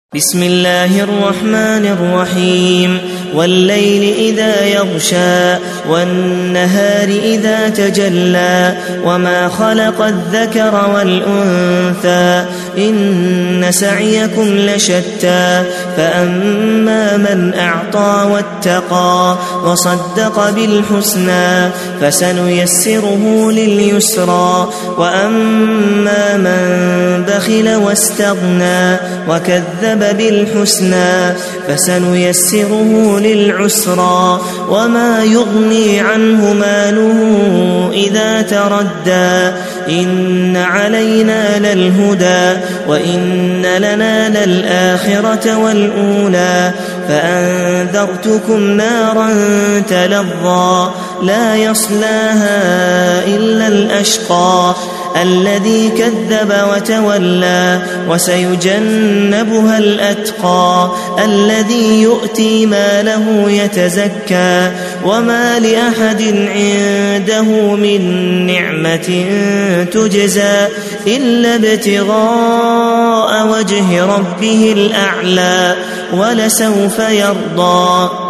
بسم الله الرحمن الرحيم والليل إذا يغشى والنهار إذا تجلى وما خلق الذكر والأنثى إن سعيكم لشتى فأما من أعطى واتقى وصدق بالحسنى فسنيسره لليسرى وأما من بخل واستغنى وكذب بالحسنى فسنيسره للعسرى وما يغني عنه ماله إذا تردى إن علينا للهدى وإن لنا للآخرة والأولى فأنذرتكم نارا تلظى لا يصلاها إلا الأشقى الذي كذب وتولى وسيجنبها الأتقى الذي يؤتي ماله يتزكى وما لأحد عنده من نعمة تجزى إلا ابتغاء وجه ربه الأعلى ولسوف يرضى.